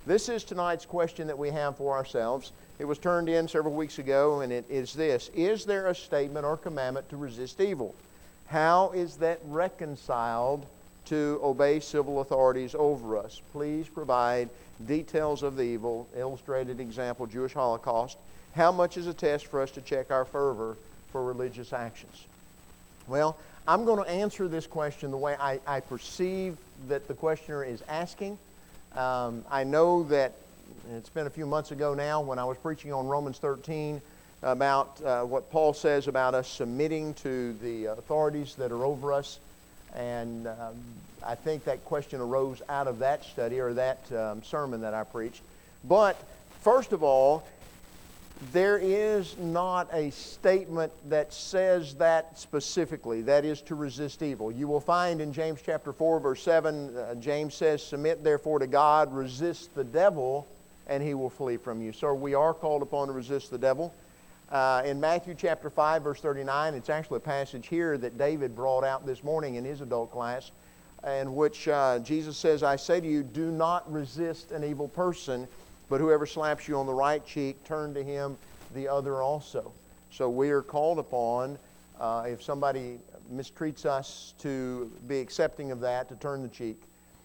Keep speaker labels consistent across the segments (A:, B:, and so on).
A: This is tonight's question that we have for ourselves. It was turned in several weeks ago, and it is this: is there a statement or commandment to resist evil? How is that reconciled to obey civil authorities over us? Please provide details of the evil, illustrated example, Jewish Holocaust. How much is a test for us to check our fervor for religious actions? Well, I'm going to answer this question the way I perceive that the questioner is asking. I know that it's been a few months ago now when I was preaching on Romans 13 about what Paul says about us submitting to the authorities that are over us. And I think that question arose out of that study or that sermon that I preached. But first of all, there is not a statement that says that specifically, that is to resist evil. You will find in James chapter 4, verse 7, James says, "Submit therefore to God, resist the devil, and he will flee from you." So we are called upon to resist the devil. In Matthew chapter 5, verse 39, it's actually a passage here that David brought out this morning in his adult class, in which Jesus says, "I say to you, do not resist an evil person, but whoever slaps you on the right cheek, turn to him the other also." So we are called upon, if somebody mistreats us, to be accepting of that, to turn the cheek.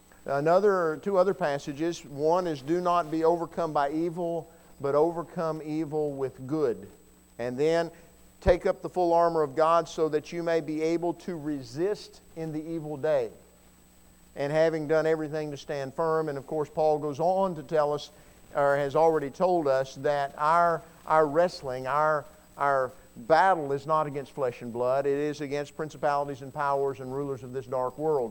A: Two other passages. One is, "Do not be overcome by evil, but overcome evil with good." And then, "Take up the full armor of God so that you may be able to resist in the evil day, and having done everything to stand firm." And of course, Paul goes on to tell us, or has already told us, that our wrestling, our battle is not against flesh and blood. It is against principalities and powers and rulers of this dark world.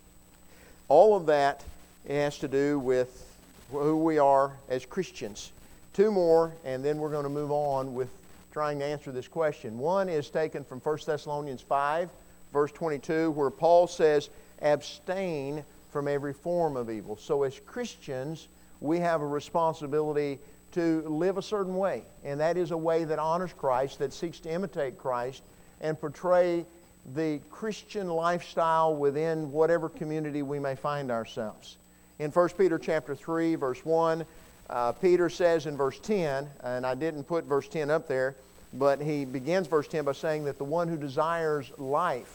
A: All of that has to do with who we are as Christians. Two more, and then we're going to move on with trying to answer this question. One is taken from 1 Thessalonians 5, verse 22, where Paul says, "Abstain from every form of evil." So as Christians, we have a responsibility to live a certain way, and that is a way that honors Christ, that seeks to imitate Christ and portray the Christian lifestyle within whatever community we may find ourselves. In 1 Peter chapter 3, verse 1, Peter says in verse 10, and I didn't put verse 10 up there, but he begins verse 10 by saying that the one who desires life,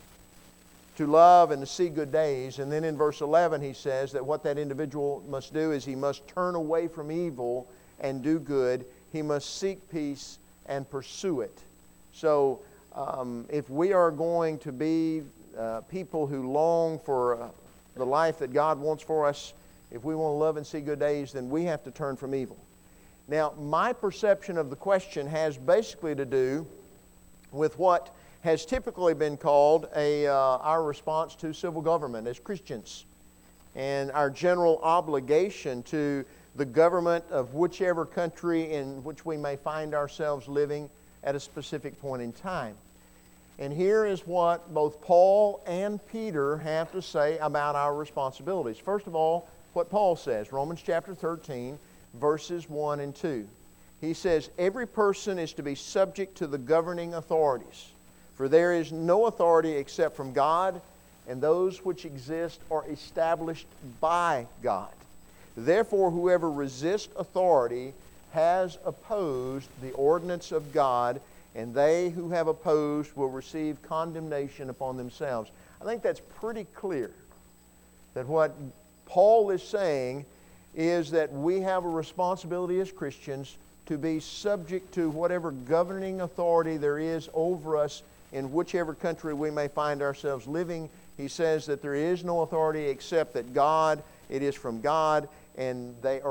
A: to love and to see good days. And then in verse 11 he says that what that individual must do is he must turn away from evil and do good. He must seek peace and pursue it. So if we are going to be people who long for the life that God wants for us, if we want to love and see good days, then we have to turn from evil. Now, my perception of the question has basically to do with what has typically been called our response to civil government as Christians, and our general obligation to the government of whichever country in which we may find ourselves living at a specific point in time. And here is what both Paul and Peter have to say about our responsibilities. First of all, what Paul says, Romans chapter 13, verses 1 and 2. He says, "Every person is to be subject to the governing authorities. For there is no authority except from God, and those which exist are established by God. Therefore, whoever resists authority has opposed the ordinance of God, and they who have opposed will receive condemnation upon themselves." I think that's pretty clear, that what Paul is saying is that we have a responsibility as Christians to be subject to whatever governing authority there is over us in whichever country we may find ourselves living. He says that there is no authority except that God, it is from God, and they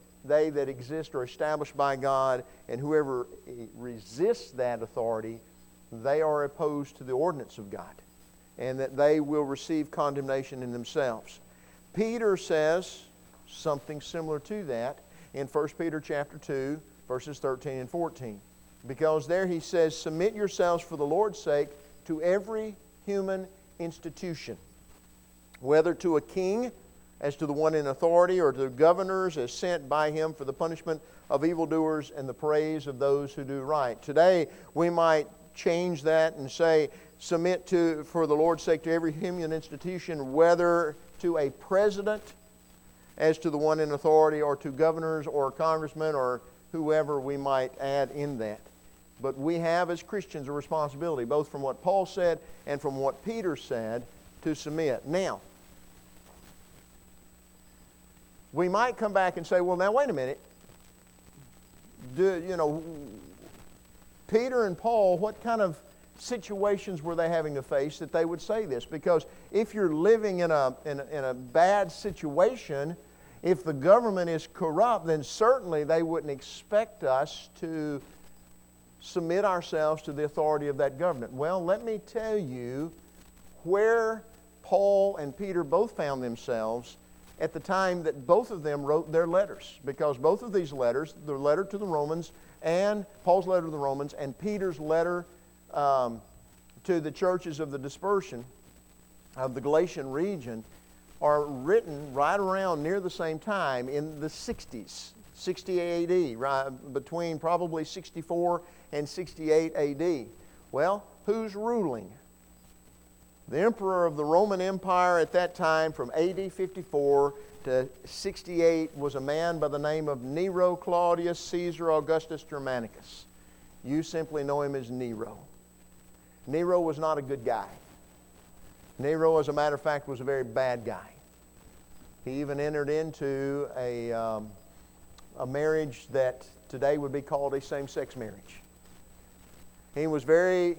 A: that exist are established by God, and whoever resists that authority, they are opposed to the ordinance of God, and that they will receive condemnation in themselves. Peter says something similar to that in 1 Peter chapter 2, verses 13 and 14. Because there he says, "Submit yourselves for the Lord's sake to every human institution, whether to a king as to the one in authority, or to governors as sent by him for the punishment of evildoers and the praise of those who do right." Today we might change that and say, "Submit for the Lord's sake to every human institution, whether to a president as to the one in authority, or to governors or congressmen or whoever we might add in that. But we have as Christians a responsibility, both from what Paul said and from what Peter said, to submit. Now, we might come back and say, well, now wait a minute. Peter and Paul, what kind of situations were they having to face that they would say this? Because if you're living in a bad situation, if the government is corrupt, then certainly they wouldn't expect us to submit ourselves to the authority of that government. Well, let me tell you where Paul and Peter both found themselves at the time that both of them wrote their letters. Because both of these letters, the letter to the Romans and Paul's letter to the Romans and Peter's letter to the churches of the dispersion of the Galatian region, are written right around near the same time in the 60s, 60 AD, right, between probably 64 and 68 AD. Well, who's ruling? The emperor of the Roman Empire at that time, from AD 54 to 68, was a man by the name of Nero Claudius Caesar Augustus Germanicus. You simply know him as Nero. Nero was not a good guy. Nero, as a matter of fact, was a very bad guy. He even entered into a marriage that today would be called a same-sex marriage. He was very...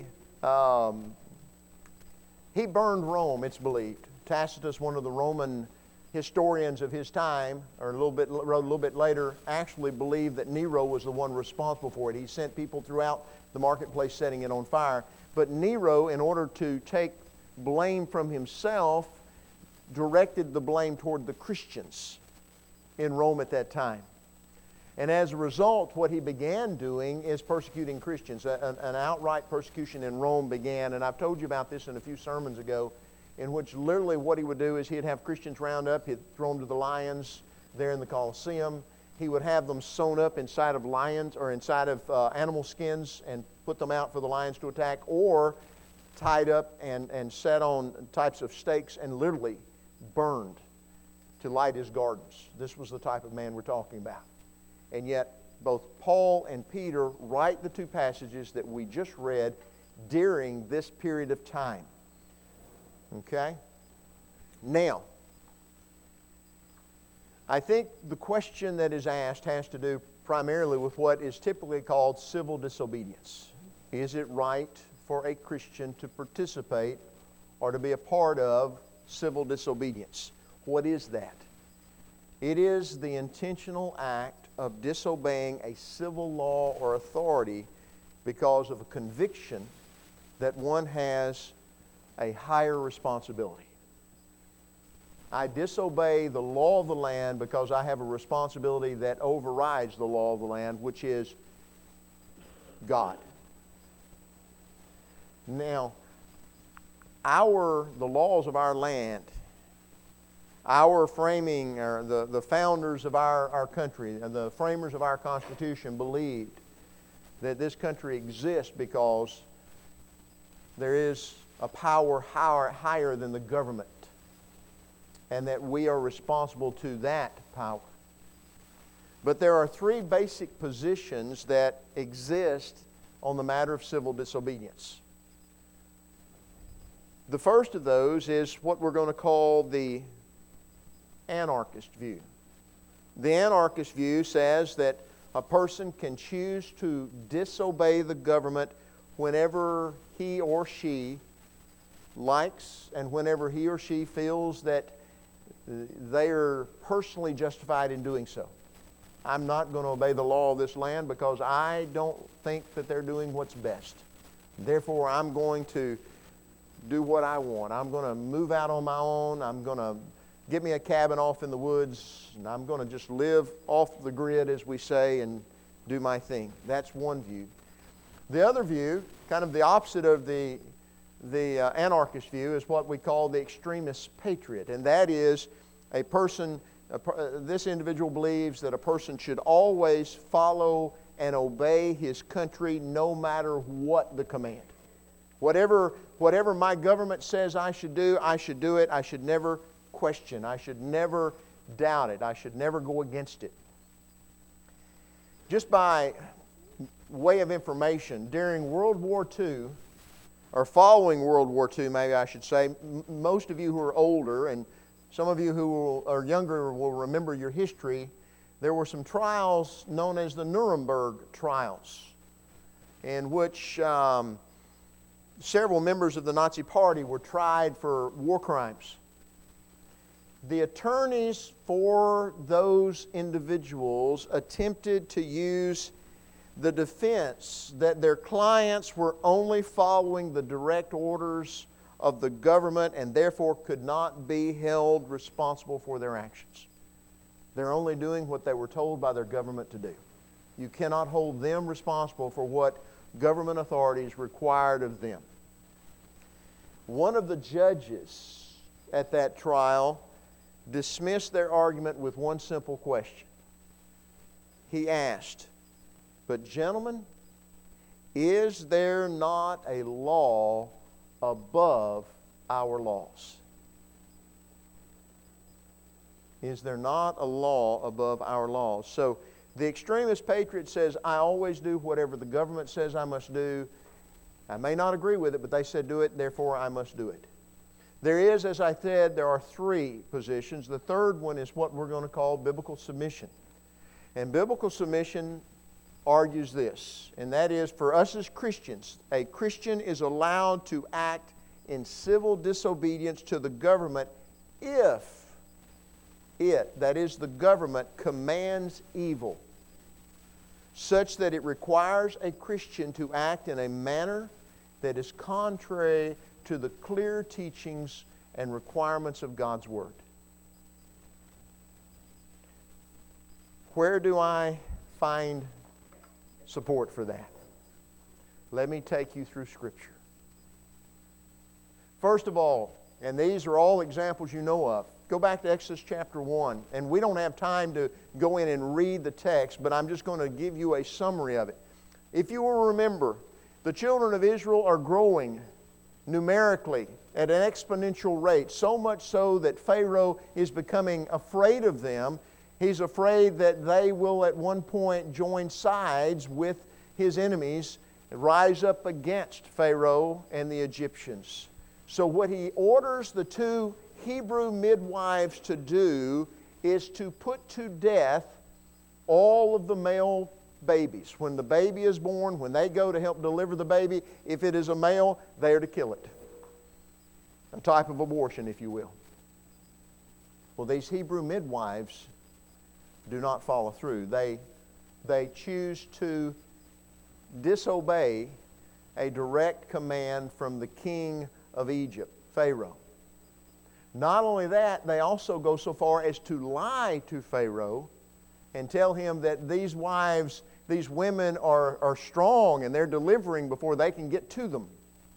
A: he burned Rome, it's believed. Tacitus, one of the Roman historians of his time, or wrote a little bit later, actually believed that Nero was the one responsible for it. He sent people throughout the marketplace setting it on fire. But Nero, in order to take blame from himself, directed the blame toward the Christians in Rome at that time. And as a result, what he began doing is persecuting Christians. An outright persecution in Rome began, and I've told you about this in a few sermons ago, in which literally what he would do is he'd have Christians round up, he'd throw them to the lions there in the Colosseum. He would have them sewn up inside of lions or inside of animal skins and put them out for the lions to attack, or tied up and set on types of stakes and literally burned to light his gardens. This was the type of man we're talking about. And yet, both Paul and Peter write the two passages that we just read during this period of time. Okay? Now, I think the question that is asked has to do primarily with what is typically called civil disobedience. Is it right for a Christian to participate or to be a part of civil disobedience? What is that? It is the intentional act of disobeying a civil law or authority because of a conviction that one has a higher responsibility. I disobey the law of the land because I have a responsibility that overrides the law of the land, which is God. Now, the laws of our land, our framing, or the founders of our country, and the framers of our Constitution believed that this country exists because there is a power higher than the government, and that we are responsible to that power. But there are three basic positions that exist on the matter of civil disobedience. The first of those is what we're going to call the anarchist view. The anarchist view says that a person can choose to disobey the government whenever he or she likes and whenever he or she feels that they are personally justified in doing so. I'm not going to obey the law of this land because I don't think that they're doing what's best. Therefore, I'm going to do what I want. I'm going to move out on my own. I'm going to get me a cabin off in the woods, and I'm going to just live off the grid, as we say, and do my thing. That's one view. The other view, kind of the opposite of the anarchist view, is what we call the extremist patriot, and that is a person. This individual believes that a person should always follow and obey his country no matter what the command. Whatever my government says I should do it. I should never question. I should never doubt it. I should never go against it. Just by way of information, during World War II, or following World War II, maybe I should say, most of you who are older and some of you who are younger will remember your history. There were some trials known as the Nuremberg trials, in which several members of the Nazi Party were tried for war crimes. The attorneys for those individuals attempted to use the defense that their clients were only following the direct orders of the government and therefore could not be held responsible for their actions. They're only doing what they were told by their government to do. You cannot hold them responsible for what government authorities required of them. One of the judges at that trial dismissed their argument with one simple question. He asked, "But gentlemen, is there not a law above our laws?" Is there not a law above our laws? So the extremist patriot says, I always do whatever the government says I must do. I may not agree with it, but they said do it, therefore I must do it. There is, as I said, there are three positions. The third one is what we're going to call biblical submission. And biblical submission argues this, and that is, for us as Christians, a Christian is allowed to act in civil disobedience to the government if it, that is the government, commands evil, such that it requires a Christian to act in a manner that is contrary to the clear teachings and requirements of God's Word. Where do I find support for that? Let me take you through Scripture. First of all, and these are all examples you know of, go back to Exodus chapter 1. And we don't have time to go in and read the text, but I'm just going to give you a summary of it. If you will remember, the children of Israel are growing numerically at an exponential rate, so much so that Pharaoh is becoming afraid of them. He's afraid that they will at one point join sides with his enemies and rise up against Pharaoh and the Egyptians. So what he orders the two Hebrew midwives to do is to put to death all of the male babies. When the baby is born, when they go to help deliver the baby, if it is a male, they are to kill it. A type of abortion, if you will. Well, these Hebrew midwives do not follow through. They choose to disobey a direct command from the king of Egypt, Pharaoh. Not only that, they also go so far as to lie to Pharaoh and tell him that these wives, these women are strong and they're delivering before they can get to them.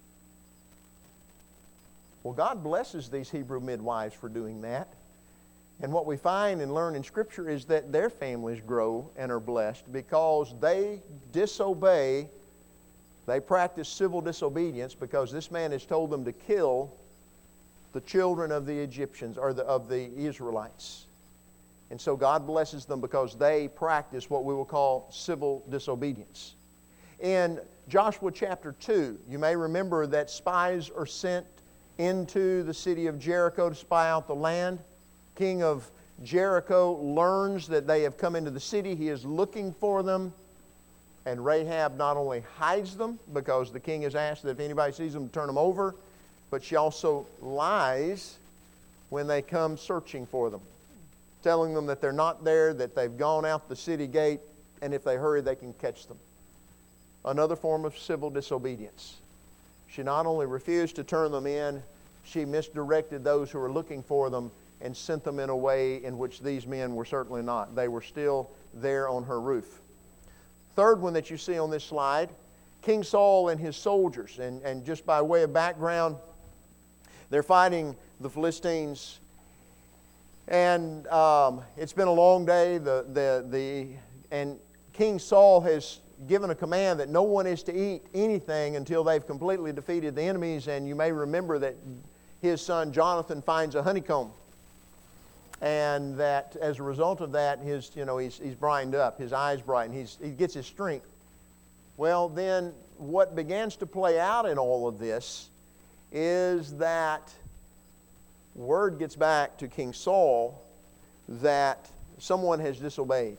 A: Well, God blesses these Hebrew midwives for doing that. And what we find and learn in Scripture is that their families grow and are blessed because they disobey, they practice civil disobedience because this man has told them to kill the children of the Egyptians or of the Israelites. And so God blesses them because they practice what we will call civil disobedience. In Joshua chapter 2, you may remember that spies are sent into the city of Jericho to spy out the land. King of Jericho learns that they have come into the city. He is looking for them. And Rahab not only hides them because the king has asked that if anybody sees them to turn them over, but she also lies when they come searching for them, telling them that they're not there, that they've gone out the city gate, and if they hurry they can catch them. Another form of civil disobedience. She not only refused to turn them in, she misdirected those who were looking for them and sent them in a way in which these men were certainly not. They were still there on her roof. Third one that you see on this slide, King Saul and his soldiers. And just by way of background, they're fighting the Philistines. And it's been a long day. And King Saul has given a command that no one is to eat anything until they've completely defeated the enemies. And you may remember that his son Jonathan finds a honeycomb. and that as a result of that, he's brightened up, his eyes brighten, he gets his strength. Well, then what begins to play out in all of this is that word gets back to King Saul that someone has disobeyed.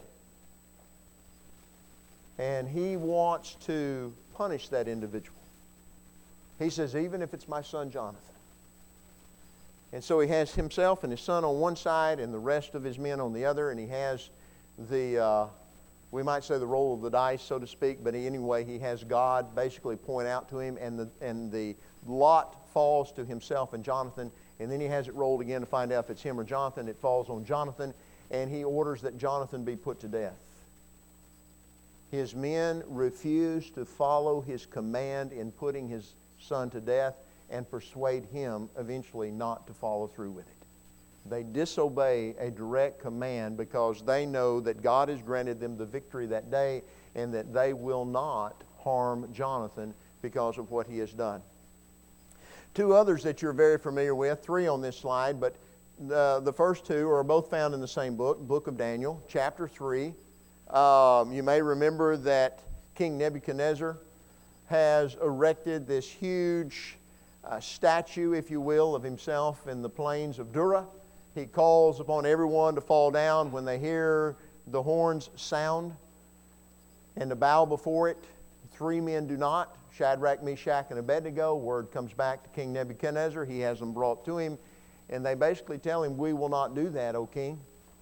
A: And he wants to punish that individual. He says, even if it's my son Jonathan. And so he has himself and his son on one side and the rest of his men on the other, and he has we might say the roll of the dice, so to speak, but anyway, he has God basically point out to him, and the lot falls to himself and Jonathan, and then he has it rolled again to find out if it's him or Jonathan. It falls on Jonathan, and he orders that Jonathan be put to death. His men refuse to follow his command in putting his son to death and persuade him eventually not to follow through with it. They disobey a direct command because they know that God has granted them the victory that day and that they will not harm Jonathan because of what he has done. Two others that you're very familiar with, three on this slide, but the first two are both found in the same book of Daniel, chapter 3. You may remember that King Nebuchadnezzar has erected this huge statue, if you will, of himself in the plains of Dura. He calls upon everyone to fall down when they hear the horns sound and to bow before it. Three men do not, Shadrach, Meshach, and Abednego. Word comes back to King Nebuchadnezzar. He has them brought to him, and they basically tell him, we will not do that, O king.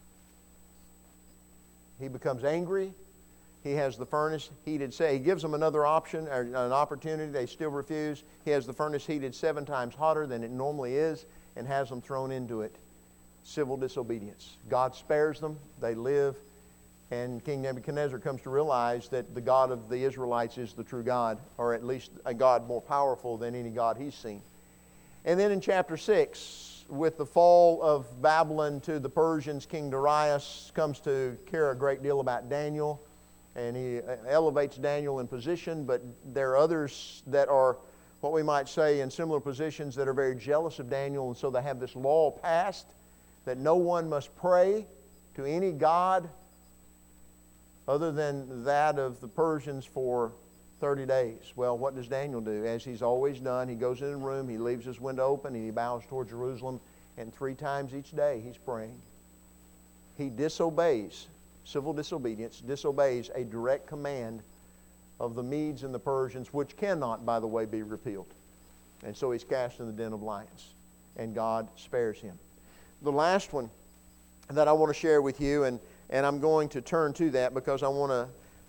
A: He becomes angry. He has the furnace heated. He gives them another option, or an opportunity. They still refuse. He has the furnace heated 7 times hotter than it normally is and has them thrown into it. Civil disobedience. God spares them. They live. And King Nebuchadnezzar comes to realize that the God of the Israelites is the true God, or at least a God more powerful than any God he's seen. And then in chapter 6, with the fall of Babylon to the Persians, King Darius comes to care a great deal about Daniel, and he elevates Daniel in position, but there are others that are what we might say in similar positions that are very jealous of Daniel, and so they have this law passed that no one must pray to any god other than that of the Persians for 30 days. Well, what does Daniel do? As he's always done, he goes in the room, he leaves his window open, and he bows toward Jerusalem, and 3 times each day he's praying. He disobeys, civil disobedience, disobeys a direct command of the Medes and the Persians, which cannot, by the way, be repealed. And so he's cast in the den of lions, and God spares him. The last one that I want to share with you, and I'm going to turn to that because I want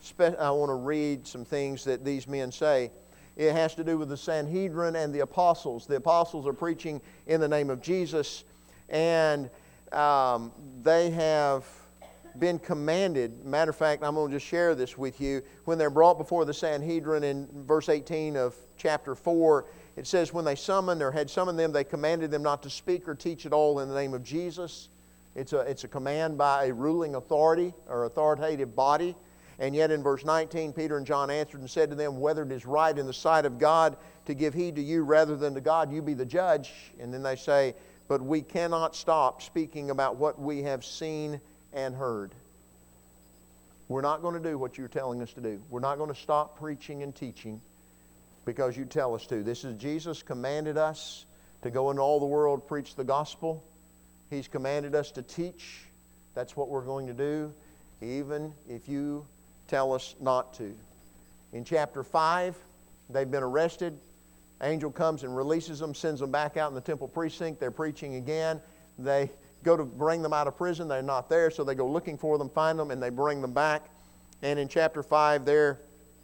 A: to read some things that these men say. It has to do with the Sanhedrin and the apostles. The apostles are preaching in the name of Jesus, and they have been commanded. Matter of fact, I'm going to just share this with you. When they're brought before the Sanhedrin in verse 18 of chapter 4, it says, when they summoned or had summoned them, they commanded them not to speak or teach at all in the name of Jesus. It's a command by a ruling authority or authoritative body. And yet in verse 19, Peter and John answered and said to them, whether it is right in the sight of God to give heed to you rather than to God, you be the judge. And then they say, but we cannot stop speaking about what we have seen and heard. We're not going to do what you're telling us to do. We're not going to stop preaching and teaching because you tell us to. This is Jesus commanded us to go into all the world, preach the gospel. He's commanded us to teach. That's what we're going to do, even if you tell us not to. In chapter 5, they've been arrested. Angel comes and releases them, sends them back out in the temple precinct. They're preaching again. They go to bring them out of prison. They're not there, so they go looking for them, find them, and they bring them back. And in chapter 5 there,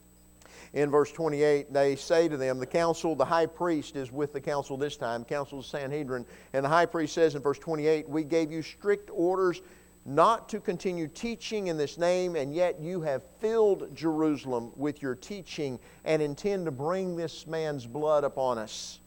A: in verse 28, they say to them, the council, the high priest is with the council this time, council of Sanhedrin, and the high priest says in verse 28, we gave you strict orders not to continue teaching in this name, and yet you have filled Jerusalem with your teaching and intend to bring this man's blood upon us.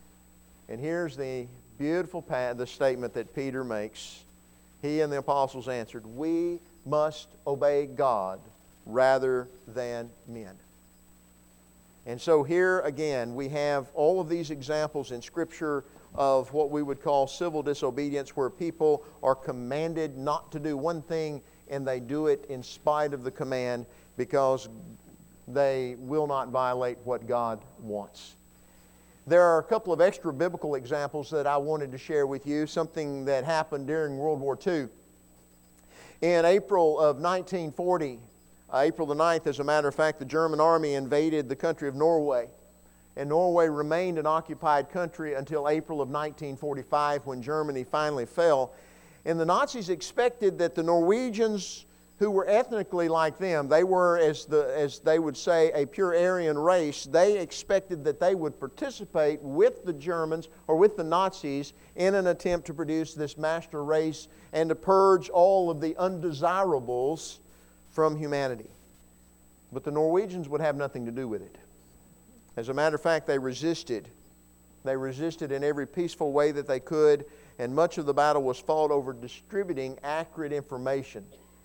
A: And here's the beautiful the statement that Peter makes. He and the apostles answered, we must obey God rather than men. And so here again, we have all of these examples in Scripture of what we would call civil disobedience, where people are commanded not to do one thing and they do it in spite of the command because they will not violate what God wants. There are a couple of extra biblical examples that I wanted to share with you, something that happened during World War II. In April of 1940, April the 9th, as a matter of fact, the German army invaded the country of Norway. And Norway remained an occupied country until April of 1945, when Germany finally fell. And the Nazis expected that the Norwegians, who were ethnically like them, they were, as they would say, a pure Aryan race, they expected that they would participate with the Germans or with the Nazis in an attempt to produce this master race and to purge all of the undesirables from humanity. But the Norwegians would have nothing to do with it. As a matter of fact, they resisted. They resisted in every peaceful way that they could, and much of the battle was fought over distributing accurate information.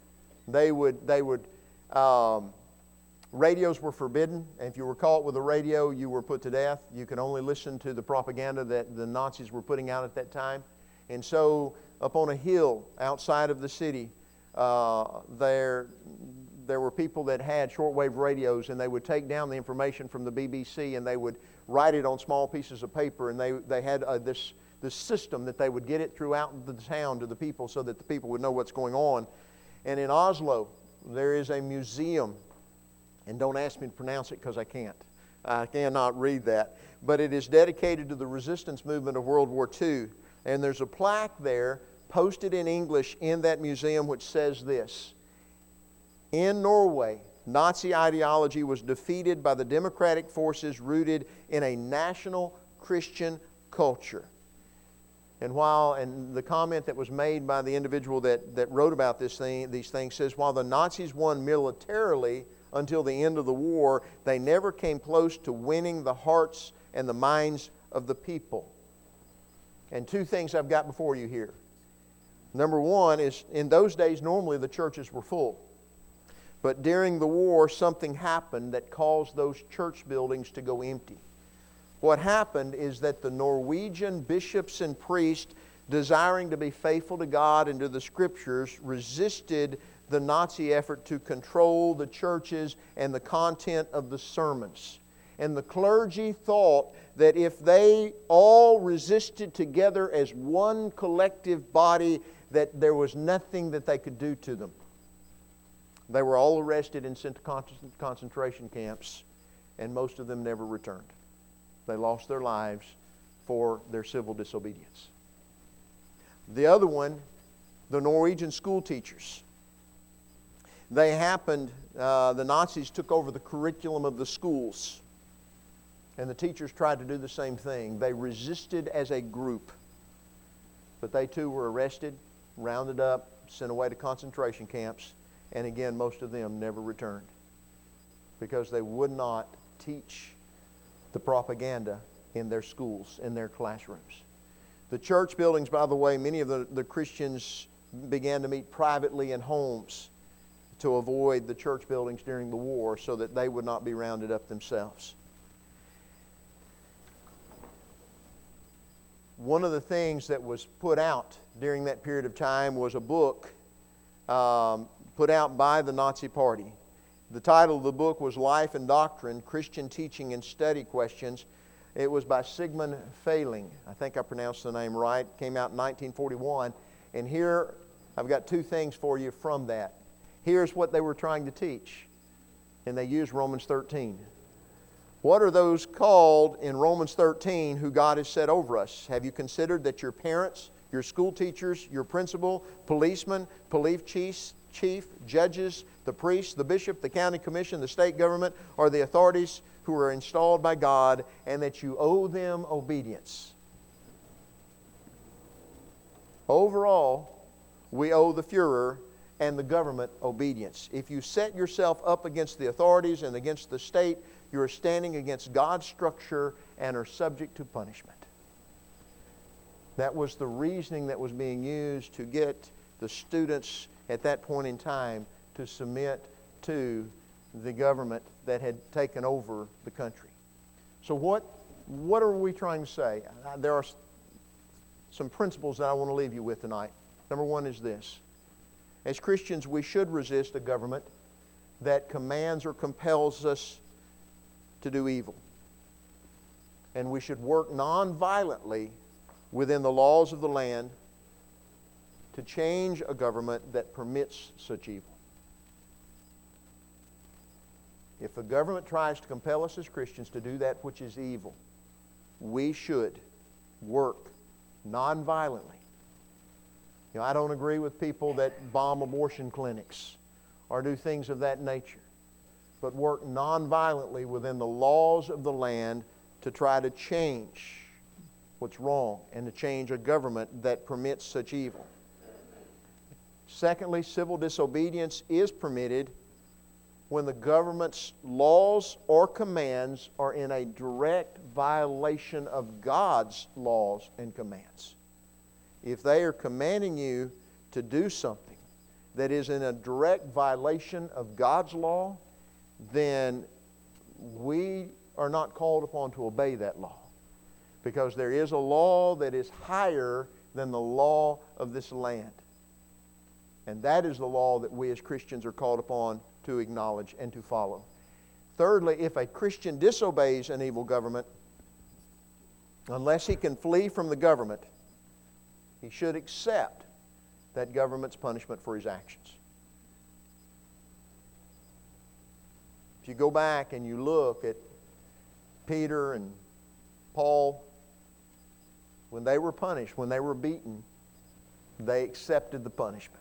A: Radios were forbidden, and if you were caught with a radio, you were put to death. You could only listen to the propaganda that the Nazis were putting out at that time. And so, up on a hill outside of the city, there were people that had shortwave radios, and they would take down the information from the BBC and they would write it on small pieces of paper, and they had this system that they would get it throughout the town to the people so that the people would know what's going on. And in Oslo, there is a museum, and don't ask me to pronounce it because I can't. I cannot read that. But it is dedicated to the resistance movement of World War II. And there's a plaque there posted in English in that museum which says this: in Norway, Nazi ideology was defeated by the democratic forces rooted in a national Christian culture. And the comment that was made by the individual that wrote about these things says, while the Nazis won militarily until the end of the war, they never came close to winning the hearts and the minds of the people. And two things I've got before you here. Number one is, in those days, normally the churches were full. But during the war, something happened that caused those church buildings to go empty. What happened is that the Norwegian bishops and priests, desiring to be faithful to God and to the Scriptures, resisted the Nazi effort to control the churches and the content of the sermons. And the clergy thought that if they all resisted together as one collective body, that there was nothing that they could do to them. They were all arrested and sent to concentration camps, and most of them never returned. They lost their lives for their civil disobedience. The other one, the Norwegian school teachers. The Nazis took over the curriculum of the schools, and the teachers tried to do the same thing. They resisted as a group, but they too were arrested, rounded up, sent away to concentration camps, and again, most of them never returned because they would not teach the propaganda in their schools, in their classrooms. The church buildings, by the way, many of the Christians began to meet privately in homes to avoid the church buildings during the war so that they would not be rounded up themselves. One of the things that was put out during that period of time was a book put out by the Nazi Party. The title of the book was Life and Doctrine, Christian Teaching and Study Questions. It was by Sigmund Fehling. I think I pronounced the name right. It came out in 1941. And here, I've got two things for you from that. Here's what they were trying to teach. And they used Romans 13. What are those called in Romans 13 who God has set over us? Have you considered that your parents, your school teachers, your principal, policemen, police chief, judges, the priest, the bishop, the county commission, the state government, are the authorities who are installed by God, and that you owe them obedience? Overall, we owe the Führer and the government obedience. If you set yourself up against the authorities and against the state, you are standing against God's structure and are subject to punishment. That was the reasoning that was being used to get the students at that point in time to submit to the government that had taken over the country. So what are we trying to say? There are some principles that I want to leave you with tonight. Number one is this. As Christians, we should resist a government that commands or compels us to do evil. And we should work non-violently within the laws of the land to change a government that permits such evil. If the government tries to compel us as Christians to do that which is evil, we should work non-violently. I don't agree with people that bomb abortion clinics or do things of that nature, but work non-violently within the laws of the land to try to change what's wrong and to change a government that permits such evil. Secondly, civil disobedience is permitted when the government's laws or commands are in a direct violation of God's laws and commands. If they are commanding you to do something that is in a direct violation of God's law, then we are not called upon to obey that law. Because there is a law that is higher than the law of this land. And that is the law that we as Christians are called upon to acknowledge and to follow. Thirdly, if a Christian disobeys an evil government, unless he can flee from the government, he should accept that government's punishment for his actions. If you go back and you look at Peter and Paul, when they were punished, when they were beaten, they accepted the punishment.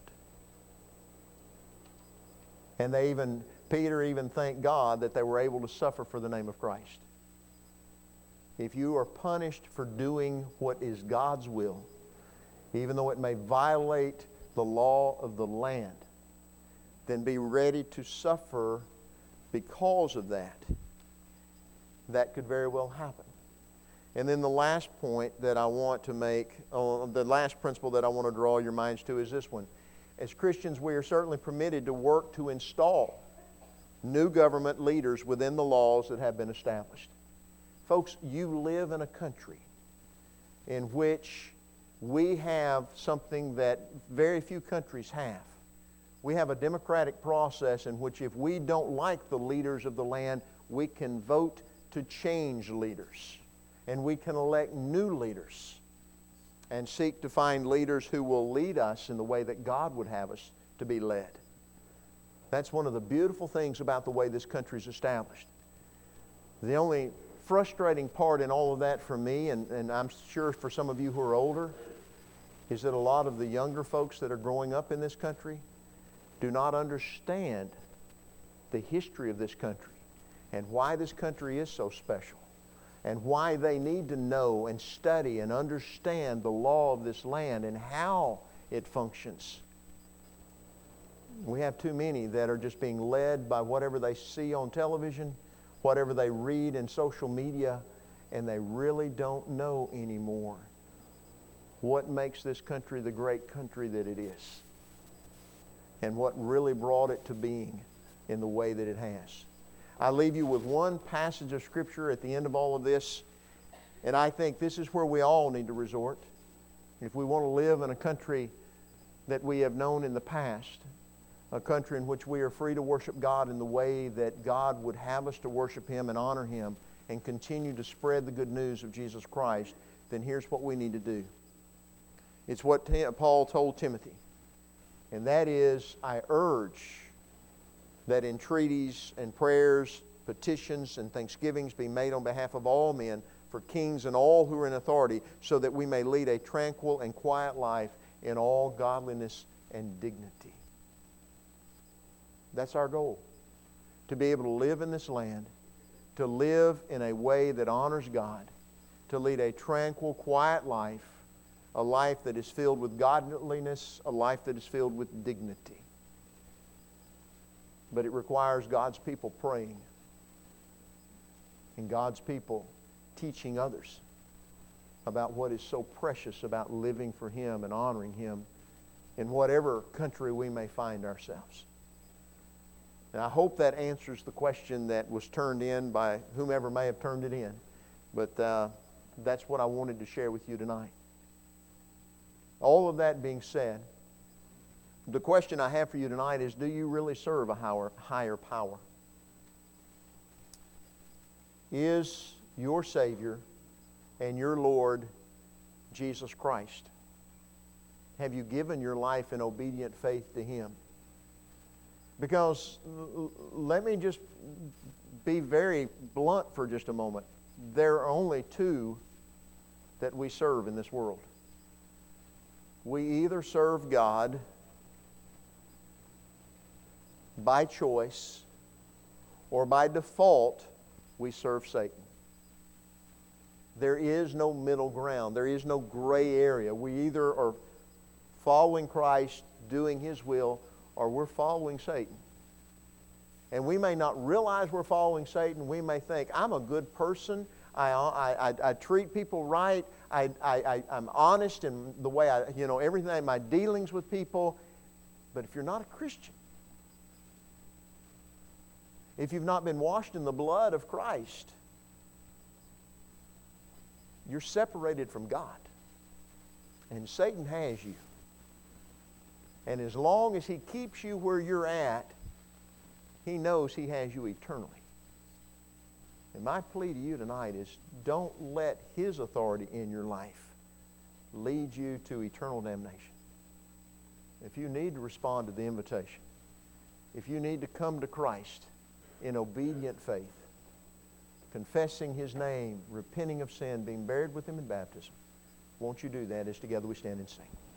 A: And Peter even thanked God that they were able to suffer for the name of Christ. If you are punished for doing what is God's will, even though it may violate the law of the land, then be ready to suffer because of that. That could very well happen. And then the last point that I want to make, the last principle that I want to draw your minds to is this one. As Christians, we are certainly permitted to work to install new government leaders within the laws that have been established. Folks, you live in a country in which we have something that very few countries have. We have a democratic process in which if we don't like the leaders of the land, we can vote to change leaders. And we can elect new leaders and seek to find leaders who will lead us in the way that God would have us to be led. That's one of the beautiful things about the way this country is established. The only frustrating part in all of that for me, and I'm sure for some of you who are older, is that a lot of the younger folks that are growing up in this country do not understand the history of this country and why this country is so special and why they need to know and study and understand the law of this land and how it functions. We have too many that are just being led by whatever they see on television, whatever they read in social media, and they really don't know anymore what makes this country the great country that it is and what really brought it to being in the way that it has. I leave you with one passage of Scripture at the end of all of this, and I think this is where we all need to resort if we want to live in a country that we have known in the past, a country in which we are free to worship God in the way that God would have us to worship Him and honor Him and continue to spread the good news of Jesus Christ. Then here's what we need to do. It's what Paul told Timothy, and that is, I urge that entreaties and prayers, petitions and thanksgivings be made on behalf of all men, for kings and all who are in authority, so that we may lead a tranquil and quiet life in all godliness and dignity. That's our goal, to be able to live in this land, to live in a way that honors God, to lead a tranquil, quiet life, a life that is filled with godliness, a life that is filled with dignity. But it requires God's people praying and God's people teaching others about what is so precious about living for Him and honoring Him in whatever country we may find ourselves. And I hope that answers the question that was turned in by whomever may have turned it in. But that's what I wanted to share with you tonight. All of that being said, the question I have for you tonight is, do you really serve a higher power? Is your Savior and your Lord Jesus Christ? Have you given your life in obedient faith to Him? Because let me just be very blunt for just a moment. There are only two that we serve in this world. We either serve God by choice, or by default, we serve Satan. There is no middle ground. There is no gray area. We either are following Christ, doing His will, or we're following Satan. And we may not realize we're following Satan. We may think, I'm a good person. I treat people right. I'm honest in the way everything, my dealings with people. But if you're not a Christian, if you've not been washed in the blood of Christ, you're separated from God. And Satan has you. And as long as he keeps you where you're at, he knows he has you eternally. And my plea to you tonight is, don't let his authority in your life lead you to eternal damnation. If you need to respond to the invitation, if you need to come to Christ in obedient faith, confessing His name, repenting of sin, being buried with Him in baptism, won't you do that as together we stand and sing?